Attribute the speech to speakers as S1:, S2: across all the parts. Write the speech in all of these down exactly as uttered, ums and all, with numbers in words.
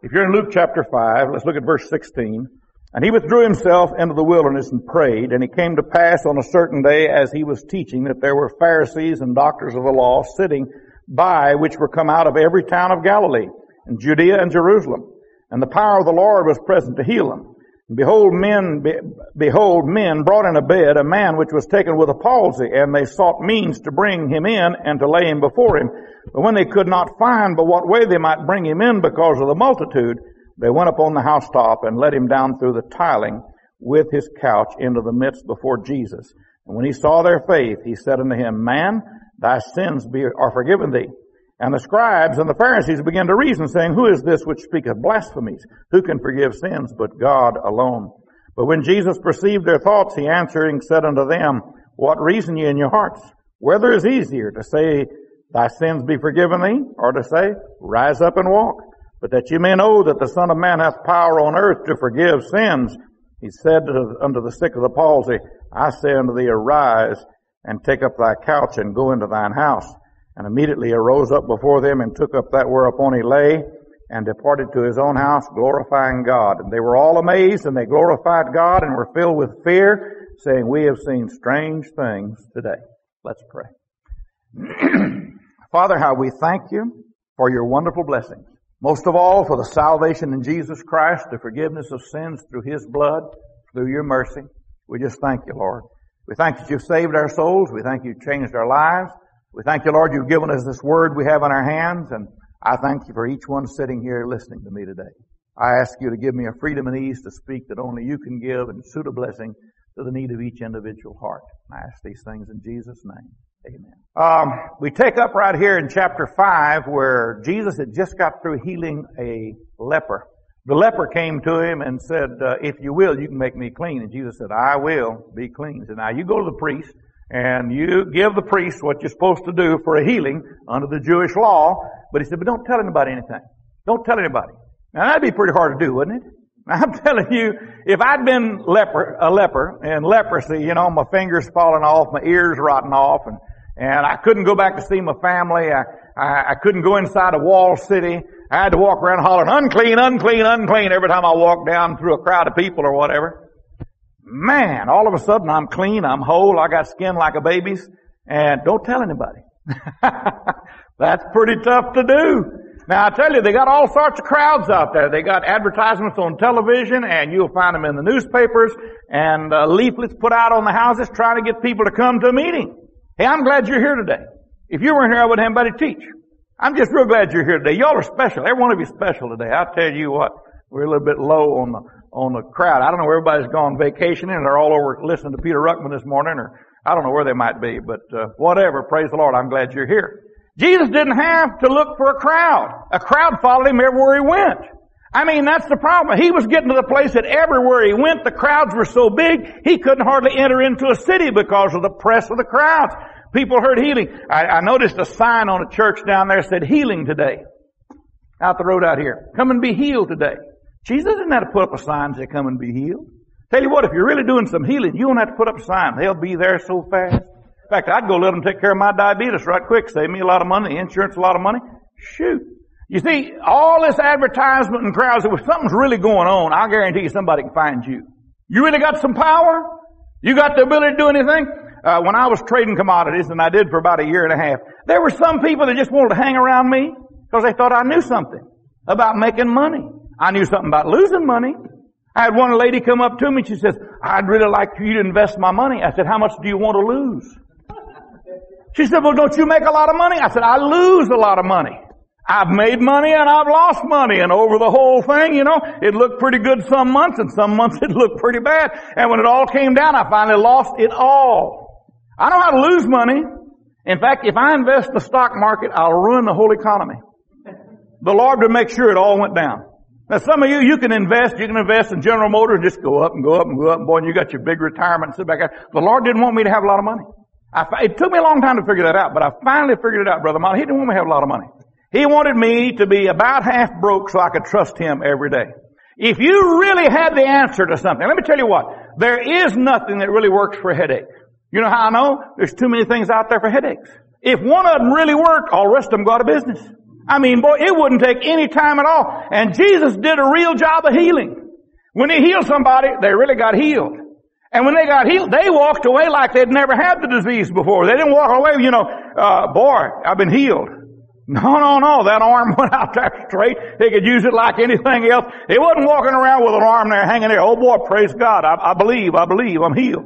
S1: If you're in Luke chapter five, let's look at verse sixteen. And he withdrew himself into the wilderness and prayed, and it came to pass on a certain day as he was teaching that there were Pharisees and doctors of the law sitting by, which were come out of every town of Galilee, and Judea and Jerusalem. And the power of the Lord was present to heal them. And behold, men, be, behold, men brought in a bed a man which was taken with a palsy, and they sought means to bring him in and to lay him before him. But when they could not find by what way they might bring him in because of the multitude, they went up on the housetop and let him down through the tiling with his couch into the midst before Jesus. And when he saw their faith, he said unto him, Man, thy sins be, are forgiven thee. And the scribes and the Pharisees began to reason, saying, Who is this which speaketh blasphemies? Who can forgive sins but God alone? But when Jesus perceived their thoughts, he answering said unto them, What reason ye in your hearts? Whether is easier, to say, Thy sins be forgiven thee, or to say, Rise up and walk? But that you may know that the Son of Man hath power on earth to forgive sins, he said unto the sick of the palsy, I say unto thee, Arise, and take up thy couch, and go into thine house. And immediately arose up before them, and took up that whereupon he lay, and departed to his own house, glorifying God. And they were all amazed, and they glorified God, and were filled with fear, saying, We have seen strange things today. Let's pray. Father, how we thank you for your wonderful blessings. Most of all, for the salvation in Jesus Christ, the forgiveness of sins through his blood, through your mercy. We just thank you, Lord. We thank you that you've saved our souls. We thank you you've changed our lives. We thank you, Lord, you've given us this word we have in our hands, and I thank you for each one sitting here listening to me today. I ask you to give me a freedom and ease to speak that only you can give and suit a blessing to the need of each individual heart. I ask these things in Jesus' name. Amen. Um, we take up right here in chapter five where Jesus had just got through healing a leper. The leper came to him and said, uh, if you will, you can make me clean. And Jesus said, I will be clean. So now you go to the priest and you give the priest what you're supposed to do for a healing under the Jewish law. But he said, but don't tell anybody anything. Don't tell anybody. Now that'd be pretty hard to do, wouldn't it? I'm telling you, if I'd been leper, a leper and leprosy, you know, my fingers falling off, my ears rotting off, and And I couldn't go back to see my family. I, I, I couldn't go inside a walled city. I had to walk around hollering, unclean, unclean, unclean every time I walked down through a crowd of people or whatever. Man, all of a sudden I'm clean, I'm whole, I got skin like a baby's, and don't tell anybody. That's pretty tough to do. Now I tell you, they got all sorts of crowds out there. They got advertisements on television, and you'll find them in the newspapers, and uh, leaflets put out on the houses trying to get people to come to a meeting. Hey, I'm glad you're here today. If you weren't here, I wouldn't have anybody to teach. I'm just real glad you're here today. Y'all are special. Every one of you is special today. I'll tell you what, we're a little bit low on the on the crowd. I don't know where everybody's gone vacationing, and they're all over listening to Peter Ruckman this morning, or I don't know where they might be, but uh, whatever. Praise the Lord. I'm glad you're here. Jesus didn't have to look for a crowd. A crowd followed him everywhere he went. I mean, that's the problem. He was getting to the place that everywhere he went, the crowds were so big, he couldn't hardly enter into a city because of the press of the crowds. People heard healing. I, I noticed a sign on a church down there said, healing today. Out the road out here. Come and be healed today. Jesus didn't have to put up a sign and say, come and be healed. Tell you what, if you're really doing some healing, you don't have to put up a sign. They'll be there so fast. In fact, I'd go let them take care of my diabetes right quick. Save me a lot of money. The insurance a lot of money. Shoot. You see, all this advertisement and crowds, if something's really going on, I'll guarantee you somebody can find you. You really got some power? You got the ability to do anything? Uh, when I was trading commodities, and I did for about a year and a half, there were some people that just wanted to hang around me because they thought I knew something about making money. I knew something about losing money. I had one lady come up to me, she says, I'd really like for you to invest my money. I said, how much do you want to lose? She said, well, don't you make a lot of money? I said, I lose a lot of money. I've made money and I've lost money, and over the whole thing, you know, it looked pretty good some months, and some months it looked pretty bad. And when it all came down, I finally lost it all. I know how to lose money. In fact, if I invest in the stock market, I'll ruin the whole economy. The Lord would make sure it all went down. Now some of you, you can invest, you can invest in General Motors and just go up and go up and go up, and boy, and you got your big retirement and sit back there. The Lord didn't want me to have a lot of money. I, it took me a long time to figure that out, but I finally figured it out, Brother Molly. He didn't want me to have a lot of money. He wanted me to be about half broke so I could trust Him every day. If you really had the answer to something, let me tell you what, there is nothing that really works for a headache. You know how I know? There's too many things out there for headaches. If one of them really worked, all the rest of them go out of business. I mean, boy, it wouldn't take any time at all. And Jesus did a real job of healing. When He healed somebody, they really got healed. And when they got healed, they walked away like they'd never had the disease before. They didn't walk away, you know, uh, boy, I've been healed. No, no, no. That arm went out there straight. They could use it like anything else. They wasn't walking around with an arm there hanging there. Oh boy, praise God. I, I believe, I believe, I'm healed.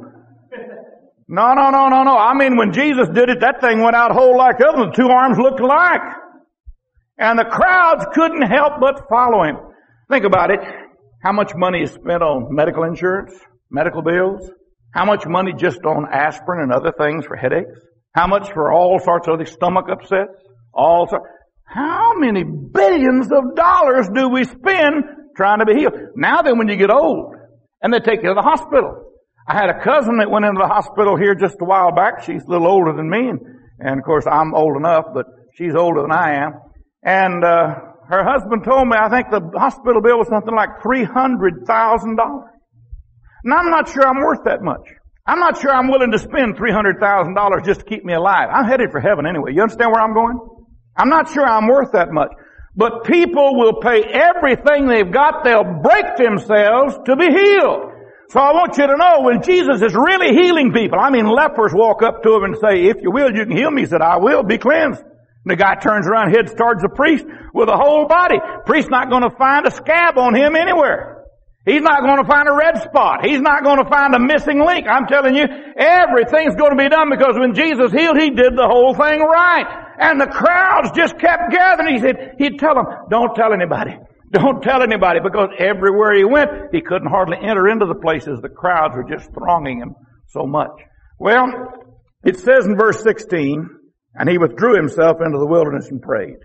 S1: No, no, no, no, no. I mean, when Jesus did it, that thing went out whole like the other. The two arms looked alike. And the crowds couldn't help but follow Him. Think about it. How much money is spent on medical insurance, medical bills? How much money just on aspirin and other things for headaches? How much for all sorts of other stomach upsets? All sorts. How many billions of dollars do we spend trying to be healed? Now then, when you get old and they take you to the hospital. I had a cousin that went into the hospital here just a while back. She's a little older than me, and, and of course I'm old enough, but she's older than I am. And uh her husband told me, I think the hospital bill was something like three hundred thousand dollars. And I'm not sure I'm worth that much. I'm not sure I'm willing to spend three hundred thousand dollars just to keep me alive. I'm headed for heaven anyway. You understand where I'm going? I'm not sure I'm worth that much. But people will pay everything they've got. They'll break themselves to be healed. So I want you to know, when Jesus is really healing people, I mean, lepers walk up to Him and say, if you will, you can heal me. He said, I will, be cleansed. And the guy turns around, heads towards the priest with a whole body. Priest's not going to find a scab on him anywhere. He's not going to find a red spot. He's not going to find a missing link. I'm telling you, everything's going to be done, because when Jesus healed, He did the whole thing right. And the crowds just kept gathering. He said, He'd tell them, don't tell anybody. Don't tell anybody, because everywhere He went, He couldn't hardly enter into the places. The crowds were just thronging Him so much. Well, it says in verse sixteen, and He withdrew Himself into the wilderness and prayed.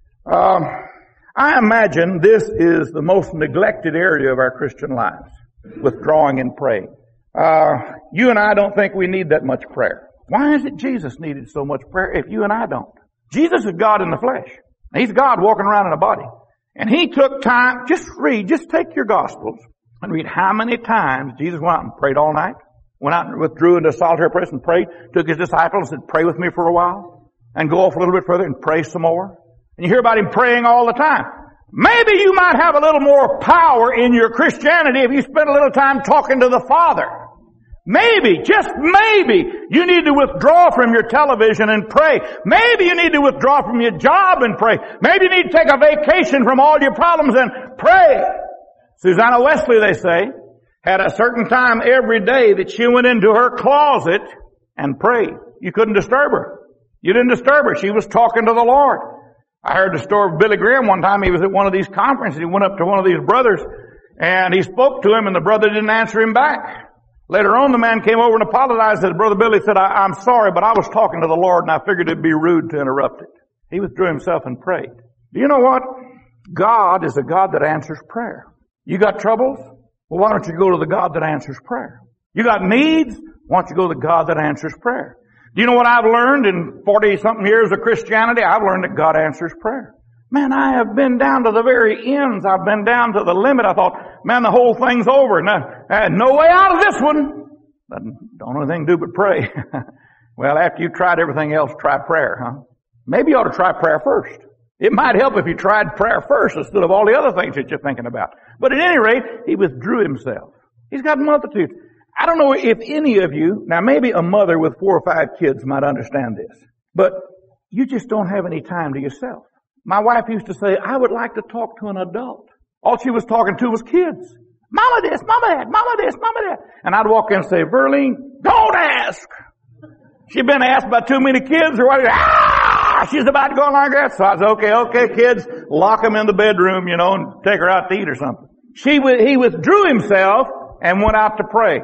S1: Um, I imagine this is the most neglected area of our Christian lives, withdrawing and praying. Uh, you and I don't think we need that much prayer. Why is it Jesus needed so much prayer if you and I don't? Jesus is God in the flesh. He's God walking around in a body. And He took time, just read, just take your Gospels and read how many times Jesus went out and prayed all night, went out and withdrew into a solitary place and prayed, took His disciples and said, pray with me for a while, and go off a little bit further and pray some more. And you hear about Him praying all the time. Maybe you might have a little more power in your Christianity if you spend a little time talking to the Father. Maybe, just maybe, you need to withdraw from your television and pray. Maybe you need to withdraw from your job and pray. Maybe you need to take a vacation from all your problems and pray. Susanna Wesley, they say, had a certain time every day that she went into her closet and prayed. You couldn't disturb her. You didn't disturb her. She was talking to the Lord. I heard the story of Billy Graham one time. He was at one of these conferences. He went up to one of these brothers and he spoke to him, and the brother didn't answer him back. Later on, the man came over and apologized. Said, Brother Billy said, I, I'm sorry, but I was talking to the Lord and I figured it'd be rude to interrupt it. He withdrew himself and prayed. Do you know what? God is a God that answers prayer. You got troubles? Well, why don't you go to the God that answers prayer? You got needs? Why don't you go to the God that answers prayer? Do you know what I've learned in forty-something years of Christianity? I've learned that God answers prayer. Man, I have been down to the very ends. I've been down to the limit. I thought, man, the whole thing's over. No, I had no way out of this one. But don't know anything to do but pray. Well, after you've tried everything else, try prayer, huh? Maybe you ought to try prayer first. It might help if you tried prayer first instead of all the other things that you're thinking about. But at any rate, he withdrew himself. He's got multitudes. I don't know if any of you, now maybe a mother with four or five kids might understand this, but you just don't have any time to yourself. My wife used to say, I would like to talk to an adult. All she was talking to was kids. Mama this, mama that, mama this, mama that. And I'd walk in and say, Verlene, don't ask. She'd been asked by too many kids or what? Ah! She's about to go like that. So I said, okay, okay, kids, lock them in the bedroom, you know, and take her out to eat or something. She, he withdrew himself and went out to pray.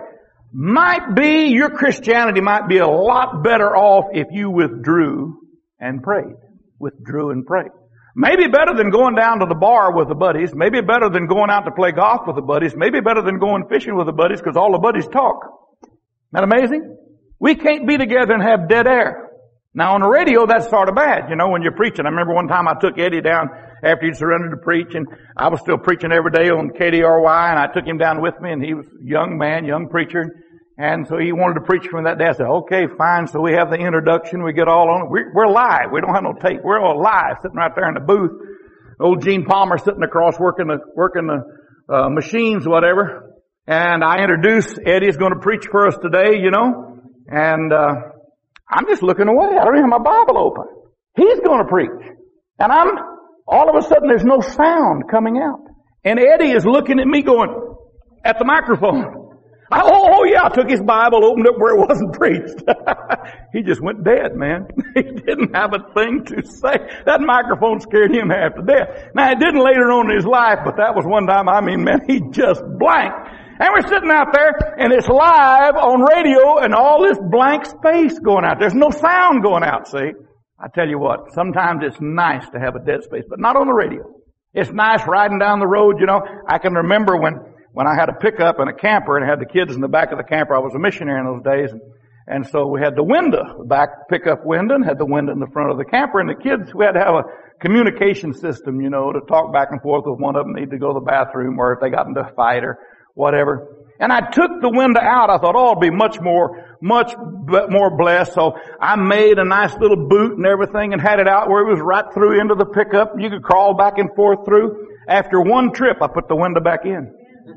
S1: Might be, your Christianity might be a lot better off if you withdrew and prayed. Withdrew and prayed. Maybe better than going down to the bar with the buddies. Maybe better than going out to play golf with the buddies. Maybe better than going fishing with the buddies, because all the buddies talk. Isn't that amazing? We can't be together and have dead air. Now on the radio, that's sort of bad, you know, when you're preaching. I remember one time I took Eddie down after he'd surrendered to preach, and I was still preaching every day on K D R Y, and I took him down with me, and he was a young man, young preacher. And so he wanted to preach from that day. I said, okay, fine. So we have the introduction. We get all on. We're, we're live. We don't have no tape. We're all live, sitting right there in the booth. Old Gene Palmer sitting across working the, working the, uh, machines, whatever. And I introduce Eddie's going to preach for us today, you know. And, uh, I'm just looking away. I don't even have my Bible open. He's going to preach. And I'm, all of a sudden there's no sound coming out. And Eddie is looking at me going, at the microphone. I, oh, oh yeah, I took his Bible, opened up where it wasn't preached. He just went dead, man. He didn't have a thing to say. That microphone scared him half to death. Now, it didn't later on in his life, but that was one time, I mean, man, he just blanked. And we're sitting out there, and it's live on radio, and all this blank space going out. There's no sound going out, see? I tell you what, sometimes it's nice to have a dead space, but not on the radio. It's nice riding down the road, you know. I can remember when When I had a pickup and a camper and had the kids in the back of the camper. I was a missionary in those days. And, and so we had the window, the back pickup window, and had the window in the front of the camper. And the kids, we had to have a communication system, you know, to talk back and forth if one of them needed to go to the bathroom or if they got into a fight or whatever. And I took the window out. I thought, oh, it'll be much more, much more blessed. So I made a nice little boot and everything and had it out where it was right through into the pickup. You could crawl back and forth through. After one trip, I put the window back in.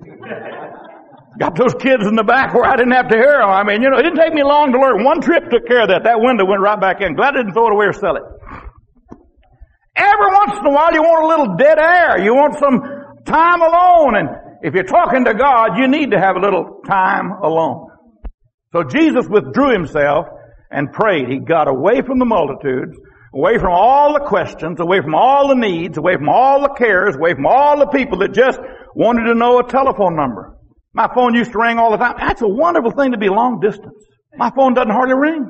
S1: Got those kids in the back where I didn't have to hear them. I mean, you know, it didn't take me long to learn. One trip took care of that. That window went right back in. Glad I didn't throw it away or sell it. Every once in a while you want a little dead air. You want some time alone. And if you're talking to God, you need to have a little time alone. So Jesus withdrew himself and prayed. He got away from the multitudes, away from all the questions, away from all the needs, away from all the cares, away from all the people that just wanted to know a telephone number. My phone used to ring all the time. That's a wonderful thing to be long distance. My phone doesn't hardly ring.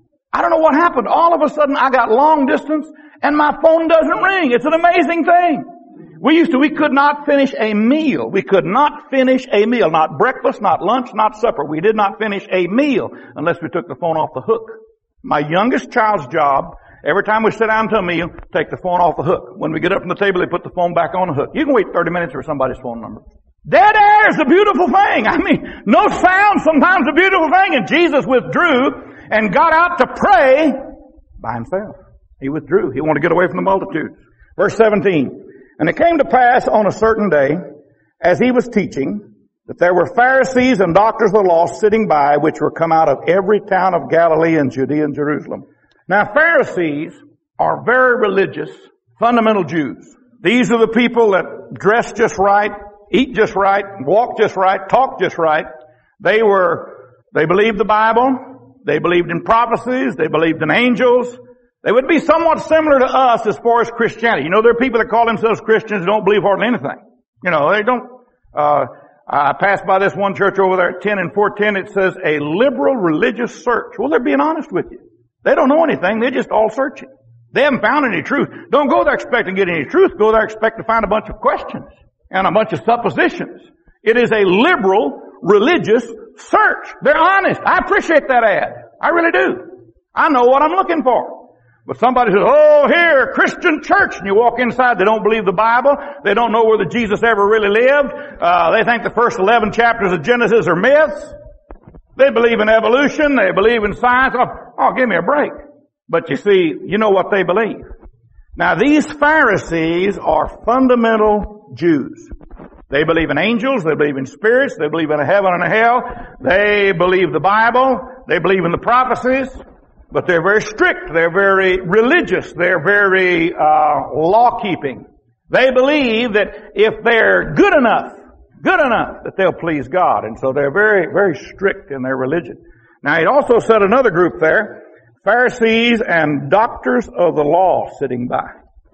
S1: I don't know what happened. All of a sudden I got long distance and my phone doesn't ring. It's an amazing thing. We used to, we could not finish a meal. We could not finish a meal. Not breakfast, not lunch, not supper. We did not finish a meal unless we took the phone off the hook. My youngest child's job, every time we sit down to a meal, take the phone off the hook. When we get up from the table, they put the phone back on the hook. You can wait thirty minutes for somebody's phone number. Dead air is a beautiful thing. I mean, no sound, sometimes a beautiful thing. And Jesus withdrew and got out to pray by himself. He withdrew. He wanted to get away from the multitudes. Verse seventeen. And it came to pass on a certain day, as he was teaching, that there were Pharisees and doctors of the law sitting by, which were come out of every town of Galilee and Judea and Jerusalem. Now, Pharisees are very religious, fundamental Jews. These are the people that dress just right, eat just right, walk just right, talk just right. They were, they believed the Bible. They believed in prophecies. They believed in angels. They would be somewhat similar to us as far as Christianity. You know, there are people that call themselves Christians who don't believe hardly anything. You know, they don't, uh, I passed by this one church over there at ten and four ten. It says a liberal religious search. Well, they're being honest with you. They don't know anything. They're just all searching. They haven't found any truth. Don't go there expecting to get any truth. Go there expecting to find a bunch of questions and a bunch of suppositions. It is a liberal religious search. They're honest. I appreciate that ad. I really do. I know what I'm looking for. But somebody says, oh, here, Christian church. And you walk inside, they don't believe the Bible. They don't know whether Jesus ever really lived. Uh, they think the first eleven chapters of Genesis are myths. They believe in evolution. They believe in science. Oh, oh, give me a break. But you see, you know what they believe. Now, these Pharisees are fundamental Jews. They believe in angels. They believe in spirits. They believe in a heaven and a hell. They believe the Bible. They believe in the prophecies. But they're very strict. They're very religious. They're very uh law-keeping. They believe that if they're good enough, good enough, that they'll please God. And so they're very, very strict in their religion. Now, it also said another group there, Pharisees and doctors of the law sitting by.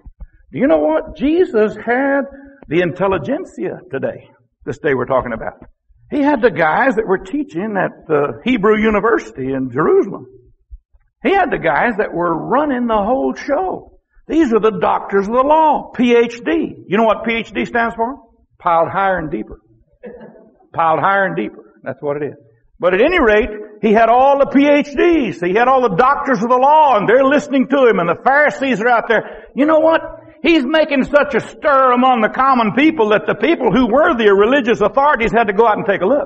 S1: Do you know what? Jesus had the intelligentsia today, this day we're talking about. He had the guys that were teaching at the Hebrew University in Jerusalem. He had the guys that were running the whole show. These are the doctors of the law, P H D. You know what P H D stands for? Piled higher and deeper. Piled higher and deeper. That's what it is. But at any rate, he had all the P H Ds. He had all the doctors of the law, and they're listening to him, and the Pharisees are out there. You know what? He's making such a stir among the common people that the people who were the religious authorities had to go out and take a look.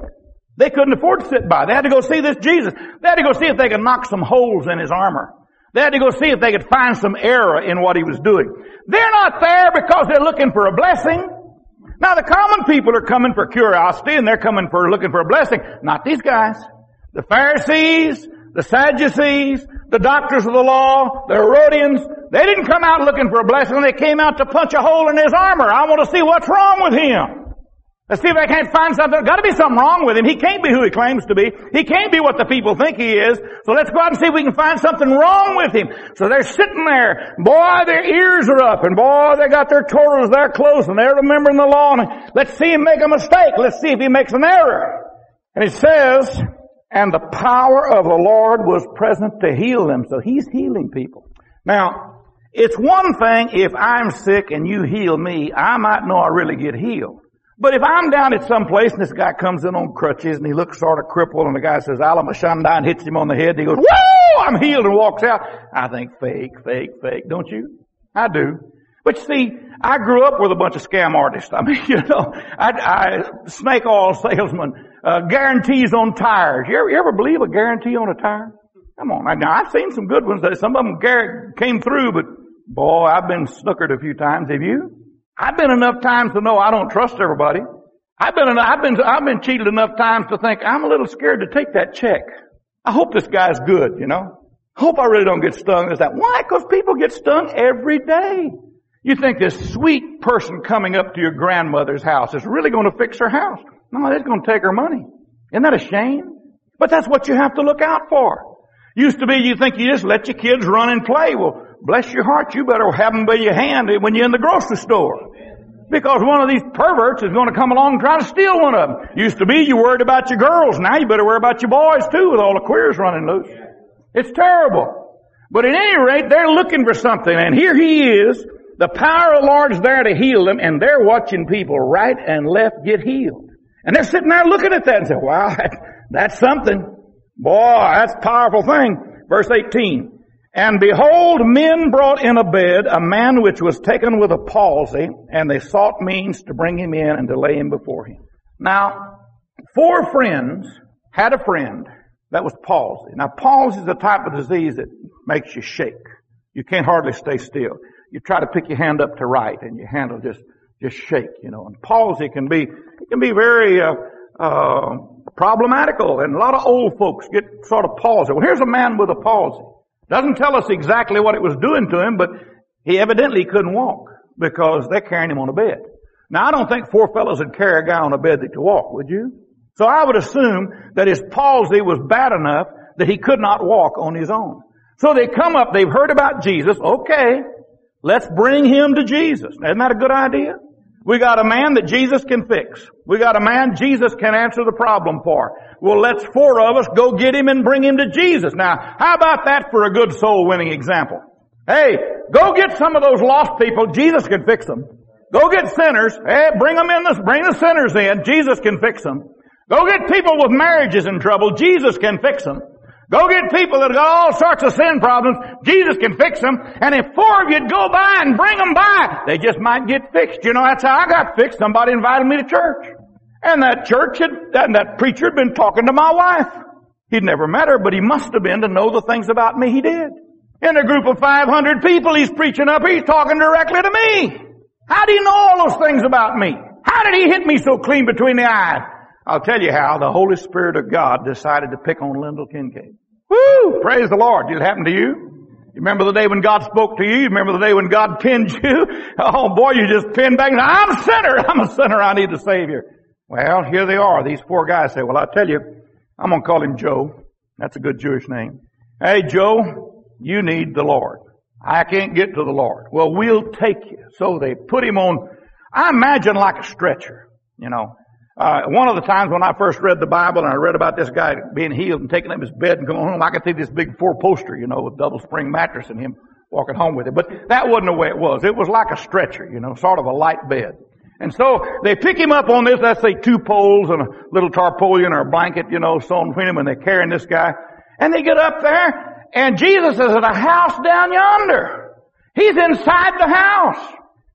S1: They couldn't afford to sit by. They had to go see this Jesus. They had to go see if they could knock some holes in his armor. They had to go see if they could find some error in what he was doing. They're not there because they're looking for a blessing. Now the common people are coming for curiosity and they're coming for looking for a blessing. Not these guys. The Pharisees, the Sadducees, the doctors of the law, the Herodians, they didn't come out looking for a blessing. They came out to punch a hole in his armor. I want to see what's wrong with him. Let's see if I can't find something. There's got to be something wrong with him. He can't be who he claims to be. He can't be what the people think he is. So let's go out and see if we can find something wrong with him. So they're sitting there. Boy, their ears are up. And boy, they got their Torahs there close. And they're remembering the law. And let's see him make a mistake. Let's see if he makes an error. And it says, and the power of the Lord was present to heal them. So he's healing people. Now, it's one thing if I'm sick and you heal me, I might know I really get healed. But if I'm down at some place and this guy comes in on crutches and he looks sort of crippled and the guy says, Alama Shanda, and hits him on the head and he goes, whoa, I'm healed, and walks out. I think fake, fake, fake. Don't you? I do. But you see, I grew up with a bunch of scam artists. I mean, you know, I, I snake oil salesman, uh, guarantees on tires. You ever, you ever believe a guarantee on a tire? Come on. Now, I've seen some good ones. Some of them came through, but boy, I've been snookered a few times. Have you? I've been enough times to know I don't trust everybody. I've been, I've been, I've been cheated enough times to think I'm a little scared to take that check. I hope this guy's good, you know. I hope I really don't get stung. Is that why? Because people get stung every day. You think this sweet person coming up to your grandmother's house is really going to fix her house? No, it's going to take her money. Isn't that a shame? But that's what you have to look out for. Used to be you think you just let your kids run and play. Well, bless your heart, you better have them by your hand when you're in the grocery store. Because one of these perverts is going to come along and try to steal one of them. Used to be you worried about your girls. Now you better worry about your boys too with all the queers running loose. It's terrible. But at any rate, they're looking for something. And here he is. The power of the Lord is there to heal them. And they're watching people right and left get healed. And they're sitting there looking at that and say, wow, that's something. Boy, that's a powerful thing. Verse eighteen. And behold, men brought in a bed a man which was taken with a palsy, and they sought means to bring him in and to lay him before him. Now, four friends had a friend that was palsy. Now, palsy is a type of disease that makes you shake. You can't hardly stay still. You try to pick your hand up to write, and your hand will just, just shake, you know. And palsy can be, it can be very, uh, uh, problematical, and a lot of old folks get sort of palsy. Well, here's a man with a palsy. Doesn't tell us exactly what it was doing to him, but he evidently couldn't walk because they're carrying him on a bed. Now, I don't think four fellows would carry a guy on a bed that could walk, would you? So I would assume that his palsy was bad enough that he could not walk on his own. So they come up, they've heard about Jesus. Okay, let's bring him to Jesus. Isn't that a good idea? We got a man that Jesus can fix. We got a man Jesus can answer the problem for. Well, let's four of us go get him and bring him to Jesus. Now, how about that for a good soul winning example? Hey, go get some of those lost people. Jesus can fix them. Go get sinners. Hey, bring them in. This, bring the sinners in. Jesus can fix them. Go get people with marriages in trouble. Jesus can fix them. Go get people that got all sorts of sin problems. Jesus can fix them. And if four of you'd go by and bring them by, they just might get fixed. You know, that's how I got fixed. Somebody invited me to church. And that church had, that, that preacher had been talking to my wife. He'd never met her, but he must have been to know the things about me he did. In a group of five hundred people he's preaching up, he's talking directly to me. How do you know all those things about me? How did he hit me so clean between the eyes? I'll tell you how. The Holy Spirit of God decided to pick on Lyndall Kincaid. Woo! Praise the Lord. Did it happen to you? You remember the day when God spoke to you? You remember the day when God pinned you? Oh boy, you just pinned back. I'm a sinner. I'm a sinner. I need a Savior. Well, here they are. These four guys say, well, I'll tell you, I'm going to call him Joe. That's a good Jewish name. Hey, Joe, you need the Lord. I can't get to the Lord. Well, we'll take you. So they put him on, I imagine like a stretcher, you know. Uh, one of the times when I first read the Bible and I read about this guy being healed and taking up his bed and going home, I could see this big four poster, you know, with double spring mattress and him walking home with it. But that wasn't the way it was. It was like a stretcher, you know, sort of a light bed. And so they pick him up on this, let's say two poles and a little tarpaulin or a blanket, you know, sewn between them, and they're carrying this guy. And they get up there, and Jesus is at a house down yonder. He's inside the house.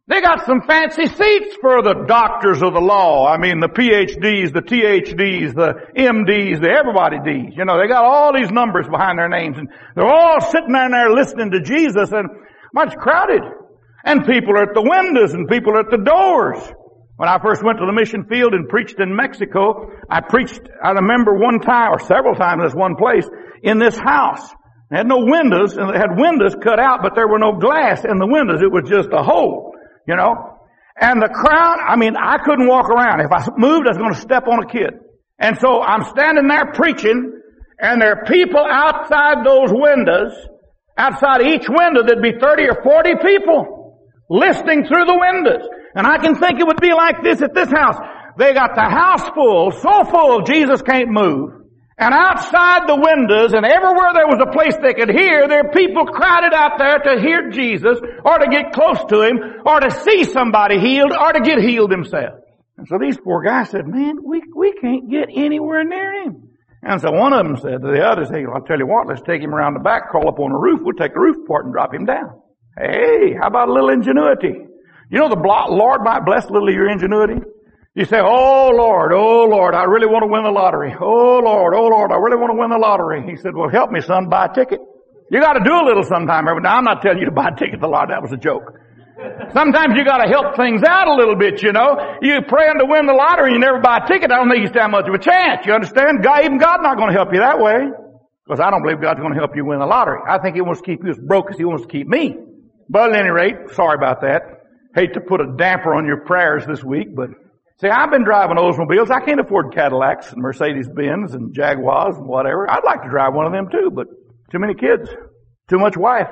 S1: They got some fancy seats for the doctors of the law. I mean, the P H Ds, the T H Ds, the M Ds, the everybody Ds. You know, they got all these numbers behind their names, and they're all sitting down there listening to Jesus, and much crowded. And people are at the windows, and people are at the doors. When I first went to the mission field and preached in Mexico, I preached, I remember one time, or several times in this one place, in this house. It had no windows, and it had windows cut out, but there were no glass in the windows. It was just a hole. You know, and the crowd, I mean, I couldn't walk around. If I moved, I was going to step on a kid. And so I'm standing there preaching, and there are people outside those windows. Outside each window, there'd be thirty or forty people listening through the windows. And I can think it would be like this at this house. They got the house full, so full Jesus can't move. And outside the windows and everywhere there was a place they could hear, there are people crowded out there to hear Jesus or to get close to Him or to see somebody healed or to get healed themselves. And so these poor guys said, man, we, we can't get anywhere near Him. And so one of them said to the others, hey, I'll tell you what, let's take Him around the back, crawl up on the roof, we'll take the roof apart and drop Him down. Hey, how about a little ingenuity? You know the Lord might bless a little of your ingenuity. You say, oh Lord, oh Lord, I really want to win the lottery. Oh Lord, oh Lord, I really want to win the lottery. He said, well, help me, son, buy a ticket. You got to do a little sometime. Now, I'm not telling you to buy a ticket to the lottery. That was a joke. Sometimes you got to help things out a little bit, you know. You praying to win the lottery and you never buy a ticket. I don't think you stand much of a chance. You understand? God, even God's not going to help you that way. Because I don't believe God's going to help you win the lottery. I think He wants to keep you as broke as He wants to keep me. But at any rate, sorry about that. Hate to put a damper on your prayers this week, but see, I've been driving Oldsmobiles. I can't afford Cadillacs and Mercedes-Benz and Jaguars and whatever. I'd like to drive one of them too, but too many kids, too much wife.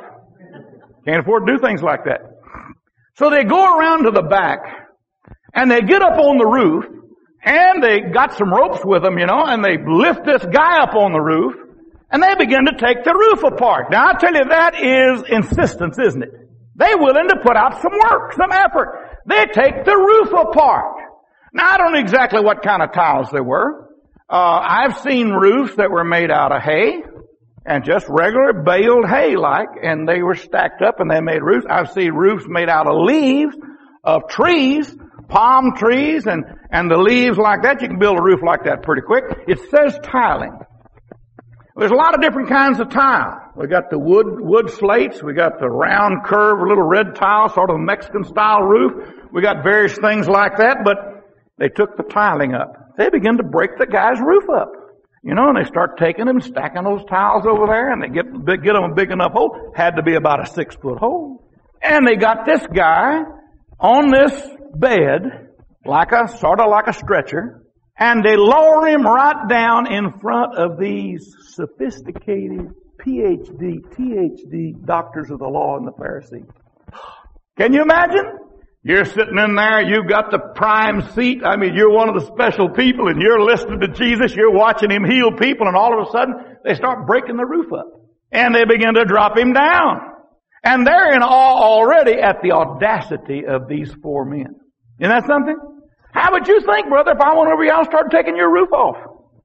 S1: Can't afford to do things like that. So they go around to the back and they get up on the roof and they got some ropes with them, you know, and they lift this guy up on the roof and they begin to take the roof apart. Now I tell you, that is insistence, isn't it? They're willing to put out some work, some effort. They take the roof apart. Now, I don't know exactly what kind of tiles they were. Uh, I've seen roofs that were made out of hay and just regular baled hay like, and they were stacked up and they made roofs. I've seen roofs made out of leaves of trees, palm trees, and, and the leaves like that. You can build a roof like that pretty quick. It says tiling. There's a lot of different kinds of tile. We got the wood, wood slates. We got the round curved little red tile, sort of Mexican style roof. We got various things like that, but they took the tiling up. They began to break the guy's roof up. You know, and they start taking them, stacking those tiles over there, and they get, get them a big enough hole. Had to be about a six foot hole. And they got this guy on this bed, like a, sort of like a stretcher, and they lower him right down in front of these sophisticated P H D, T H D doctors of the law and the Pharisees. Can you imagine? You're sitting in there, you've got the prime seat. I mean, you're one of the special people and you're listening to Jesus, you're watching Him heal people, and all of a sudden they start breaking the roof up. And they begin to drop Him down. And they're in awe already at the audacity of these four men. Isn't that something? How would you think, brother, if I went over here and started taking your roof off?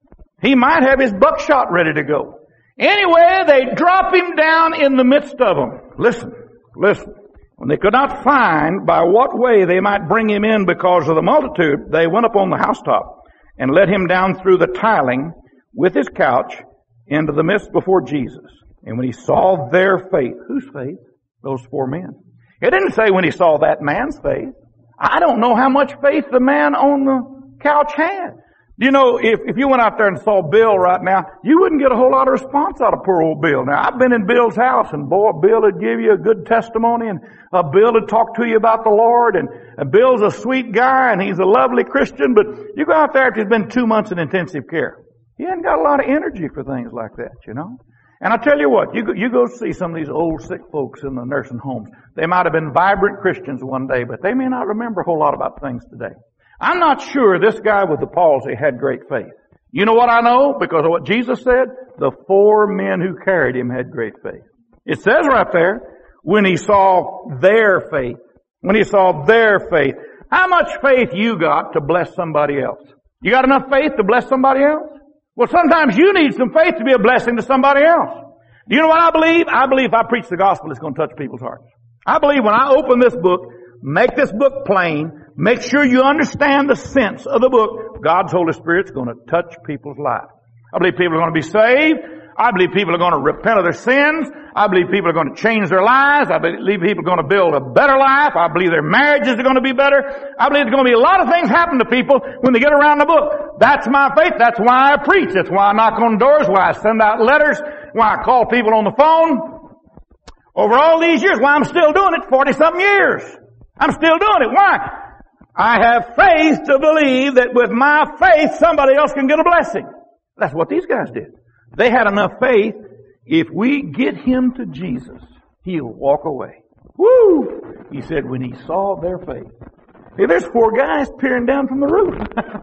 S1: He might have his buckshot ready to go. Anyway, they drop Him down in the midst of them. Listen, listen. When they could not find by what way they might bring Him in because of the multitude, they went up on the housetop and let Him down through the tiling with His couch into the midst before Jesus. And when He saw their faith, whose faith? Those four men. It didn't say when He saw that man's faith. I don't know how much faith the man on the couch had. You know, if, if you went out there and saw Bill right now, you wouldn't get a whole lot of response out of poor old Bill. Now, I've been in Bill's house, and boy, Bill would give you a good testimony, and uh, Bill would talk to you about the Lord, and, and Bill's a sweet guy, and he's a lovely Christian, but you go out there after he's been two months in intensive care. He hasn't got a lot of energy for things like that, you know. And I tell you what, you go, you go see some of these old sick folks in the nursing homes. They might have been vibrant Christians one day, but they may not remember a whole lot about things today. I'm not sure this guy with the palsy had great faith. You know what I know? Because of what Jesus said, the four men who carried Him had great faith. It says right there, when He saw their faith. When He saw their faith. How much faith you got to bless somebody else? You got enough faith to bless somebody else? Well, sometimes you need some faith to be a blessing to somebody else. Do you know what I believe? I believe if I preach the gospel, it's going to touch people's hearts. I believe when I open this book, Make this book plain. Make sure you understand the sense of the book. God's Holy Spirit's going to touch people's lives. I believe people are going to be saved. I believe people are going to repent of their sins. I believe people are going to change their lives. I believe people are going to build a better life. I believe their marriages are going to be better. I believe there's going to be a lot of things happen to people when they get around the book. That's my faith. That's why I preach. That's why I knock on doors, why I send out letters, why I call people on the phone. Over all these years, why I'm still doing it, forty-something years. I'm still doing it. Why? I have faith to believe that with my faith, somebody else can get a blessing. That's what these guys did. They had enough faith. If we get him to Jesus, he'll walk away. Woo! He said when he saw their faith. Hey, there's four guys peering down from the roof.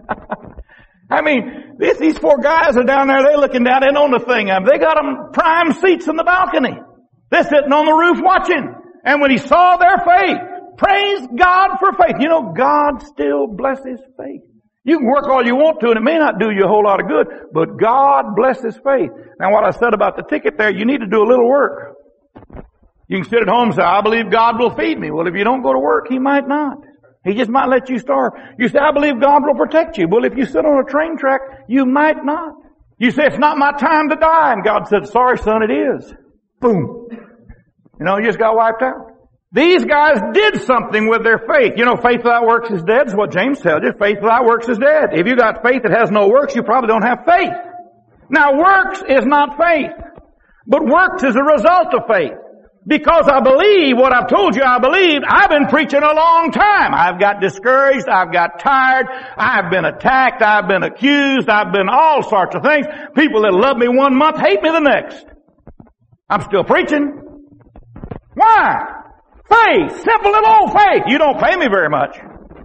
S1: I mean, this, these four guys are down there, they're looking down in on the thing. They got them prime seats in the balcony. They're sitting on the roof watching. And when he saw their faith, praise God for faith. You know, God still blesses faith. You can work all you want to and it may not do you a whole lot of good, but God blesses faith. Now what I said about the ticket there, you need to do a little work. You can sit at home and say, I believe God will feed me. Well, if you don't go to work, he might not. He just might let you starve. You say, I believe God will protect you. Well, if you sit on a train track, you might not. You say, it's not my time to die. And God said, sorry, son, it is. Boom. You know, you just got wiped out. These guys did something with their faith. You know, faith without works is dead is what James tells you. Faith without works is dead. If you got faith that has no works, you probably don't have faith. Now, works is not faith, but works is a result of faith. Because I believe what I've told you I believe, I've been preaching a long time. I've got discouraged, I've got tired, I've been attacked, I've been accused, I've been all sorts of things. People that love me one month hate me the next. I'm still preaching. Why? Faith. Simple little old faith. You don't pay me very much.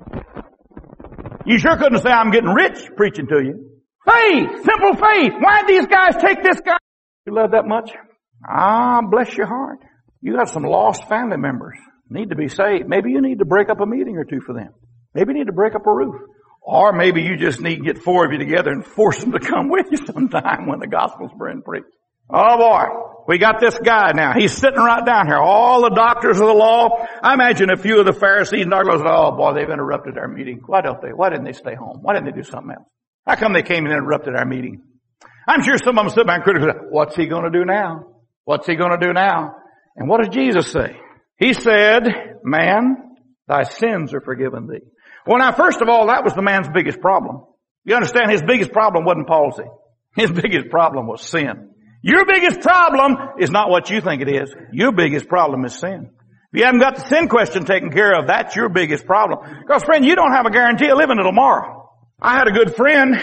S1: You sure couldn't say I'm getting rich preaching to you. Faith. Simple faith. Why'd these guys take this guy? You love that much? Ah, bless your heart. You got some lost family members. Need to be saved. Maybe you need to break up a meeting or two for them. Maybe you need to break up a roof. Or maybe you just need to get four of you together and force them to come with you sometime when the gospel's being preached. Oh boy. We got this guy now. He's sitting right down here. All the doctors of the law. I imagine a few of the Pharisees and doctors said, oh boy, they've interrupted our meeting. Why don't they? Why didn't they stay home? Why didn't they do something else? How come they came and interrupted our meeting? I'm sure some of them sit back and criticize, what's he going to do now? What's he going to do now? And what does Jesus say? He said, man, thy sins are forgiven thee. Well, now, first of all, that was the man's biggest problem. You understand, his biggest problem wasn't palsy. His biggest problem was sin. Your biggest problem is not what you think it is. Your biggest problem is sin. If you haven't got the sin question taken care of, that's your biggest problem. Because, friend, you don't have a guarantee of living to tomorrow. I had a good friend.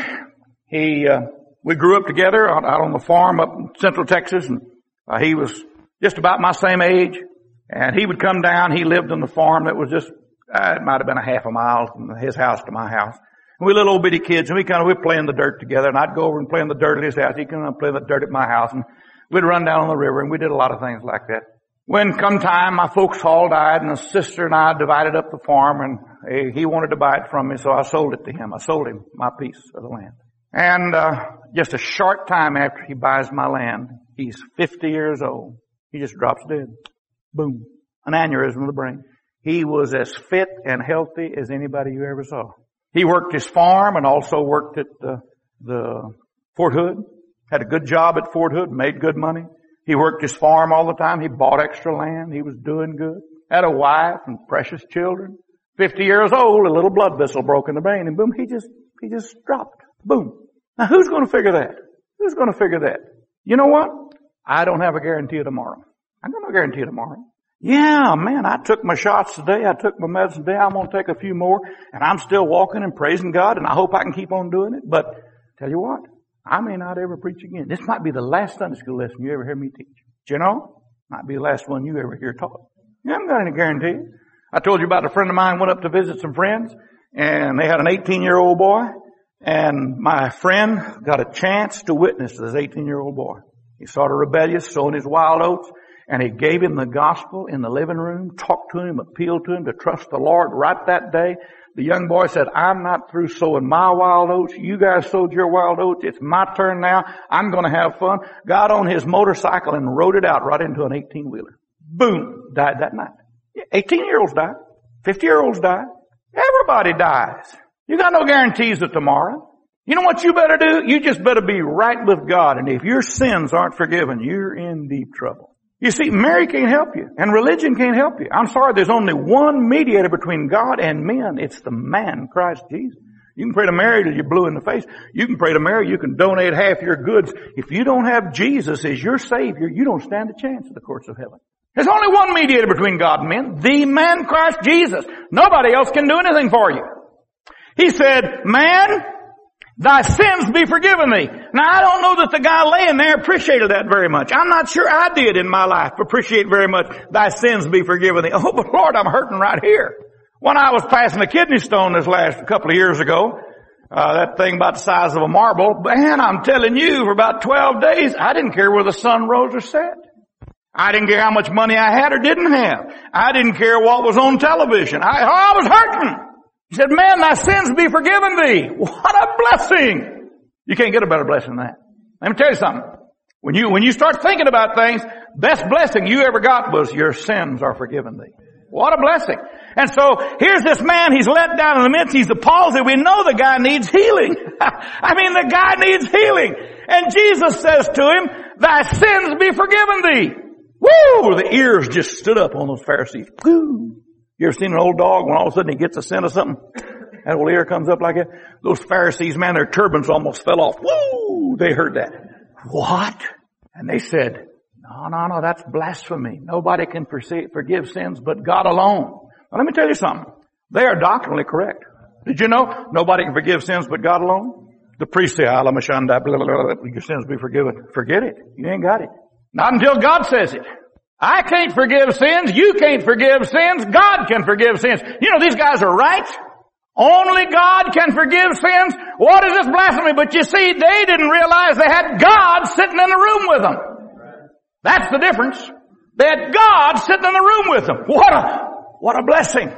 S1: He, uh, we grew up together out, out on the farm up in central Texas, and uh, he was just about my same age. And he would come down. He lived on the farm that was just, uh, it might have been a half a mile from his house to my house. And we little old bitty kids, and we kind of, we'd play in the dirt together, and I'd go over and play in the dirt at his house. He'd come and play in the dirt at my house, and we'd run down on the river, and we did a lot of things like that. When come time, my folks all died, and a sister and I divided up the farm, and he wanted to buy it from me, so I sold it to him. I sold him my piece of the land. And, uh, just a short time after he buys my land, he's fifty years old. He just drops dead. Boom. An aneurysm of the brain. He was as fit and healthy as anybody you ever saw. He worked his farm and also worked at the, the Fort Hood. Had a good job at Fort Hood, made good money. He worked his farm all the time. He bought extra land. He was doing good. Had a wife and precious children. Fifty years old, a little blood vessel broke in the brain, and boom, he just, he just dropped. Boom. Now who's going to figure that? Who's going to figure that? You know what? I don't have a guarantee of tomorrow. I got no guarantee of tomorrow. Yeah, man, I took my shots today. I took my medicine today. I'm going to take a few more, and I'm still walking and praising God, and I hope I can keep on doing it. But tell you what, I may not ever preach again. This might be the last Sunday school lesson you ever hear me teach. Do you know? Might be the last one you ever hear taught. You haven't got any guarantee. I told you about a friend of mine went up to visit some friends, and they had an eighteen-year-old boy, and my friend got a chance to witness to this eighteen-year-old boy. He started rebellious, sowing his wild oats, and he gave him the gospel in the living room, talked to him, appealed to him to trust the Lord right that day. The young boy said, I'm not through sowing my wild oats. You guys sowed your wild oats. It's my turn now. I'm going to have fun. Got on his motorcycle and rode it out right into an eighteen-wheeler. Boom. Died that night. eighteen-year-olds die. Fifty-year-olds die. Everybody dies. You got no guarantees of tomorrow. You know what you better do? You just better be right with God. And if your sins aren't forgiven, you're in deep trouble. You see, Mary can't help you, and religion can't help you. I'm sorry, there's only one mediator between God and men. It's the man, Christ Jesus. You can pray to Mary till you're blue in the face. You can pray to Mary. You can donate half your goods. If you don't have Jesus as your Savior, you don't stand a chance in the courts of heaven. There's only one mediator between God and men, the man Christ Jesus. Nobody else can do anything for you. He said, man, thy sins be forgiven thee. Now, I don't know that the guy laying there appreciated that very much. I'm not sure I did in my life appreciate very much, thy sins be forgiven thee. Oh, but Lord, I'm hurting right here. When I was passing a kidney stone this last couple of years ago, uh, that thing about the size of a marble, man, I'm telling you, for about twelve days, I didn't care where the sun rose or set. I didn't care how much money I had or didn't have. I didn't care what was on television. I, oh, I was hurting. He said, man, thy sins be forgiven thee. What a blessing. You can't get a better blessing than that. Let me tell you something. When you, when you start thinking about things, best blessing you ever got was your sins are forgiven thee. What a blessing. And so, here's this man, he's let down in the midst, he's a palsy. We know the guy needs healing. I mean, the guy needs healing. And Jesus says to him, thy sins be forgiven thee. Woo! The ears just stood up on those Pharisees. Woo! You ever seen an old dog when all of a sudden he gets a scent of something? That old ear comes up like that. Those Pharisees, man, their turbans almost fell off. Woo! They heard that. What? And they said, no, no, no, that's blasphemy. Nobody can forgive sins but God alone. Now, let me tell you something. They are doctrinally correct. Did you know nobody can forgive sins but God alone? The priest say, your sins be forgiven. Forget it. You ain't got it. Not until God says it. I can't forgive sins. You can't forgive sins. God can forgive sins. You know, these guys are right. Only God can forgive sins. What is this blasphemy? But you see, they didn't realize they had God sitting in the room with them. That's the difference. They had God sitting in the room with them. What a, what a blessing.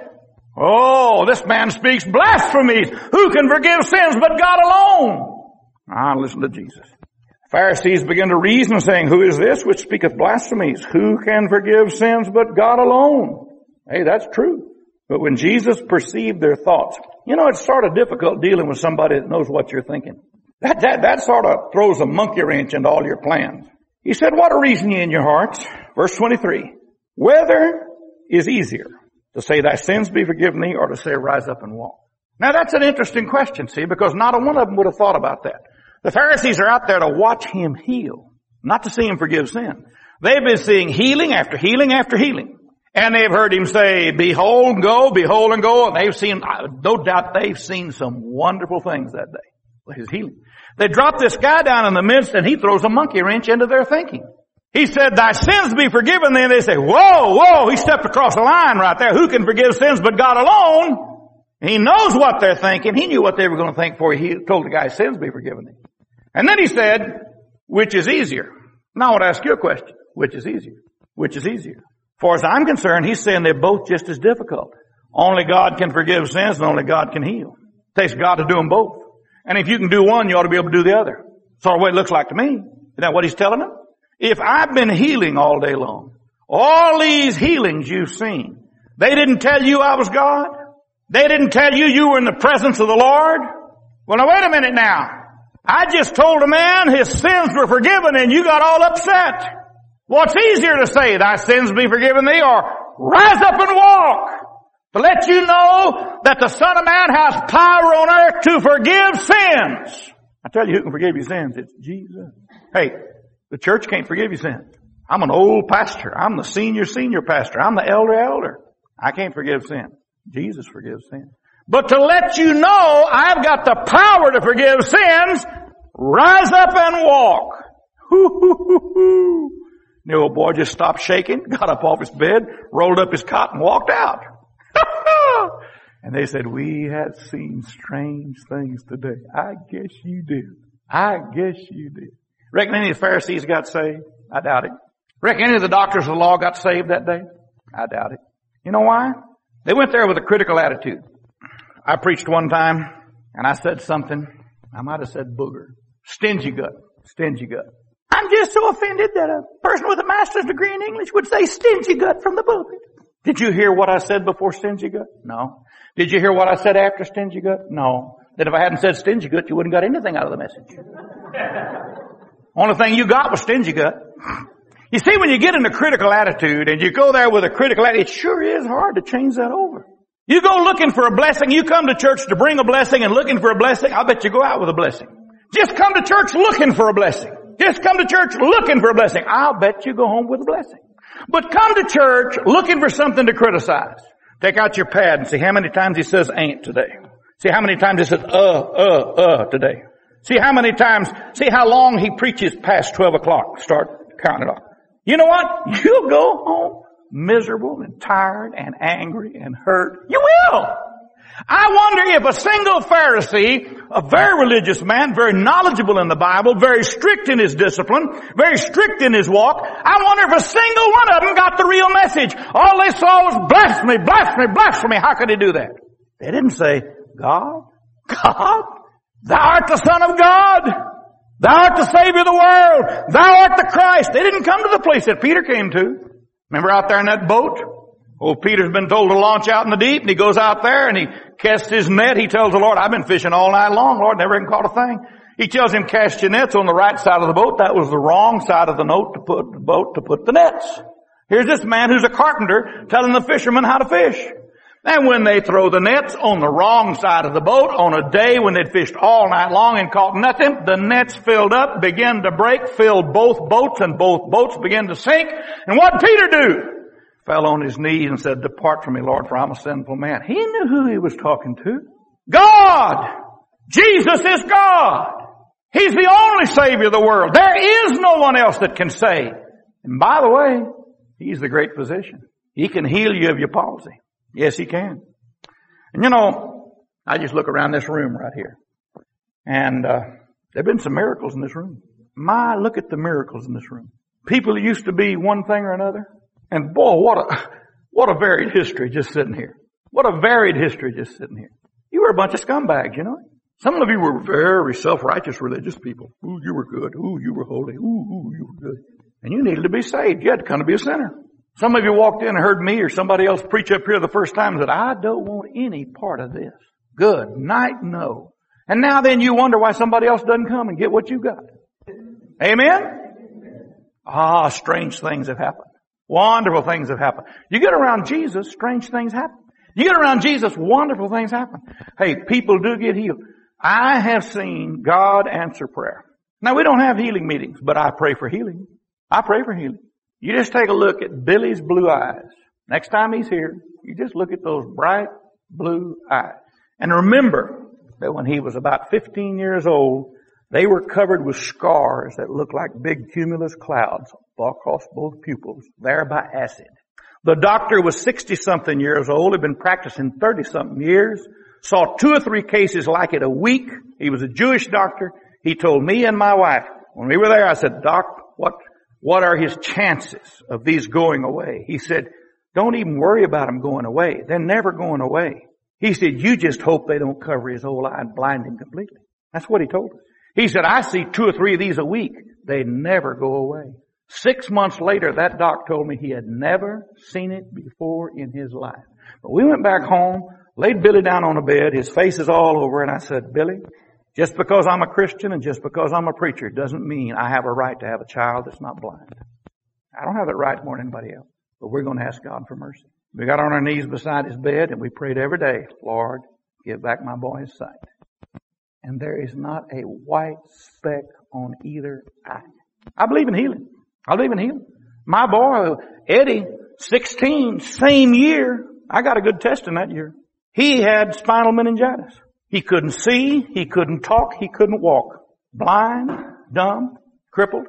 S1: Oh, this man speaks blasphemies. Who can forgive sins but God alone? Ah, listen to Jesus. Pharisees began to reason, saying, who is this which speaketh blasphemies? Who can forgive sins but God alone? Hey, that's true. But when Jesus perceived their thoughts, you know, it's sort of difficult dealing with somebody that knows what you're thinking. That, that, that sort of throws a monkey wrench into all your plans. He said, what are reasoning in your hearts? Verse twenty-three. Whether is easier, to say thy sins be forgiven thee, or to say rise up and walk? Now that's an interesting question, see, because not a one of them would have thought about that. The Pharisees are out there to watch him heal, not to see him forgive sin. They've been seeing healing after healing after healing. And they've heard him say, behold and go, behold and go. And they've seen, no doubt they've seen some wonderful things that day. Well, his healing. They drop this guy down in the midst and he throws a monkey wrench into their thinking. He said, thy sins be forgiven. Then they say, whoa, whoa, he stepped across the line right there. Who can forgive sins but God alone? He knows what they're thinking. He knew what they were going to think before he told the guy, sins be forgiven thee. And then he said, which is easier? Now I want to ask you a question. Which is easier? Which is easier? For as I'm concerned, he's saying they're both just as difficult. Only God can forgive sins and only God can heal. It takes God to do them both. And if you can do one, you ought to be able to do the other. Sort of what it looks like to me. Isn't that what he's telling them? If I've been healing all day long, all these healings you've seen, they didn't tell you I was God? They didn't tell you you were in the presence of the Lord? Well, now wait a minute now. I just told a man his sins were forgiven and you got all upset. What's easier to say, thy sins be forgiven thee, or rise up and walk? To let you know that the Son of Man has power on earth to forgive sins. I tell you who can forgive your sins. It's Jesus. Hey, the church can't forgive your sins. I'm an old pastor. I'm the senior senior pastor. I'm the elder elder. I can't forgive sin. Jesus forgives sin. But to let you know I've got the power to forgive sins, rise up and walk. Hoo, hoo, hoo, hoo. The old boy just stopped shaking, got up off his bed, rolled up his cot and walked out. And they said, we have seen strange things today. I guess you did. I guess you did. Reckon any of the Pharisees got saved? I doubt it. Reckon any of the doctors of the law got saved that day? I doubt it. You know why? They went there with a critical attitude. I preached one time and I said something. I might have said booger. Stingy gut. Stingy gut. I'm just so offended that a person with a master's degree in English would say stingy gut from the pulpit. Did you hear what I said before Stingy Gut? No. Did you hear what I said after Stingy Gut? No. Then if I hadn't said Stingy Gut, you wouldn't got anything out of the message. Only thing you got was Stingy Gut. You see, when you get in a critical attitude and you go there with a critical attitude, it sure is hard to change that over. You go looking for a blessing, you come to church to bring a blessing and looking for a blessing, I bet you go out with a blessing. Just come to church looking for a blessing. Just come to church looking for a blessing. I'll bet you go home with a blessing. But come to church looking for something to criticize. Take out your pad and see how many times he says ain't today. See how many times he says uh, uh, uh today. See how many times, see how long he preaches past twelve o'clock. Start counting it off. You know what? You'll go home miserable and tired and angry and hurt. You will. I wonder if a single Pharisee, a very religious man, very knowledgeable in the Bible, very strict in his discipline, very strict in his walk, I wonder if a single one of them got the real message. All they saw was blasphemy, blasphemy, blasphemy. How could he do that? They didn't say, God, God, thou art the Son of God. Thou art the Savior of the world. Thou art the Christ. They didn't come to the place that Peter came to. Remember out there in that boat? Old Peter's been told to launch out in the deep, and he goes out there and he casts his net. He tells the Lord, I've been fishing all night long, Lord, never even caught a thing. He tells him, cast your nets on the right side of the boat. That was the wrong side of the note to put the boat to put the nets. Here's this man who's a carpenter telling the fishermen how to fish. And when they throw the nets on the wrong side of the boat on a day when they'd fished all night long and caught nothing, the nets filled up, began to break, filled both boats, and both boats began to sink. And what did Peter do? Fell on his knees and said, depart from me, Lord, for I'm a sinful man. He knew who he was talking to. God! Jesus is God! He's the only Savior of the world. There is no one else that can save. And by the way, He's the great physician. He can heal you of your palsy. Yes, He can. And you know, I just look around this room right here. And uh, there have been some miracles in this room. My, look at the miracles in this room. People who used to be one thing or another. And boy, what a, what a varied history just sitting here. What a varied history just sitting here. You were a bunch of scumbags, you know. Some of you were very self-righteous religious people. Ooh, you were good. Ooh, you were holy. Ooh, ooh, you were good. And you needed to be saved. You had to come to be a sinner. Some of you walked in and heard me or somebody else preach up here the first time and said, I don't want any part of this. Good night, no. And now then you wonder why somebody else doesn't come and get what you got. Amen? Ah, strange things have happened. Wonderful things have happened. You get around Jesus, strange things happen. You get around Jesus, wonderful things happen. Hey, people do get healed. I have seen God answer prayer. Now, we don't have healing meetings, but I pray for healing. I pray for healing. You just take a look at Billy's blue eyes. Next time he's here, you just look at those bright blue eyes. And remember that when he was about fifteen years old, they were covered with scars that looked like big cumulus clouds across both pupils, there by acid. The doctor was sixty-something years old, had been practicing thirty-something years, saw two or three cases like it a week. He was a Jewish doctor. He told me and my wife, when we were there, I said, Doc, what, what are his chances of these going away? He said, don't even worry about them going away. They're never going away. He said, you just hope they don't cover his whole eye and blind him completely. That's what he told us. He said, I see two or three of these a week. They never go away. Six months later, that doc told me he had never seen it before in his life. But we went back home, laid Billy down on a bed. His face is all over. And I said, Billy, just because I'm a Christian and just because I'm a preacher doesn't mean I have a right to have a child that's not blind. I don't have that right more than anybody else. But we're going to ask God for mercy. We got on our knees beside his bed and we prayed every day, Lord, give back my boy his sight. And there is not a white speck on either eye. I believe in healing. I believe in healing. My boy, Eddie, sixteen, same year. I got a good test in that year. He had spinal meningitis. He couldn't see. He couldn't talk. He couldn't walk. Blind, dumb, crippled.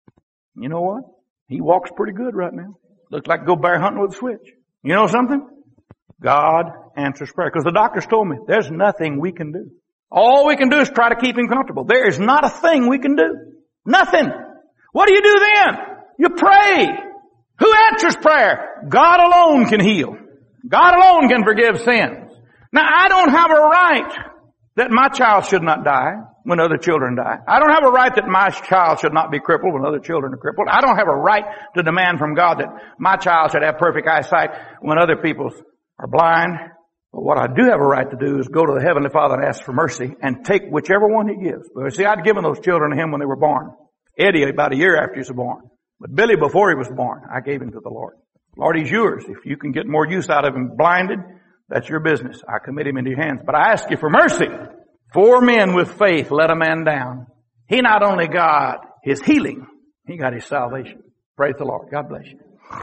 S1: You know what? He walks pretty good right now. Looks like go bear hunting with a switch. You know something? God answers prayer. Because the doctors told me there's nothing we can do. All we can do is try to keep him comfortable. There is not a thing we can do. Nothing. What do you do then? You pray. Who answers prayer? God alone can heal. God alone can forgive sins. Now, I don't have a right that my child should not die when other children die. I don't have a right that my child should not be crippled when other children are crippled. I don't have a right to demand from God that my child should have perfect eyesight when other people's are blind. But what I do have a right to do is go to the Heavenly Father and ask for mercy and take whichever one He gives. But see, I'd given those children to Him when they were born. Eddie about a year after he was born. But Billy before he was born, I gave him to the Lord. Lord, he's yours. If you can get more use out of him blinded, that's your business. I commit him into your hands. But I ask you for mercy. Four men with faith let a man down. He not only got his healing, he got his salvation. Praise the Lord. God bless you.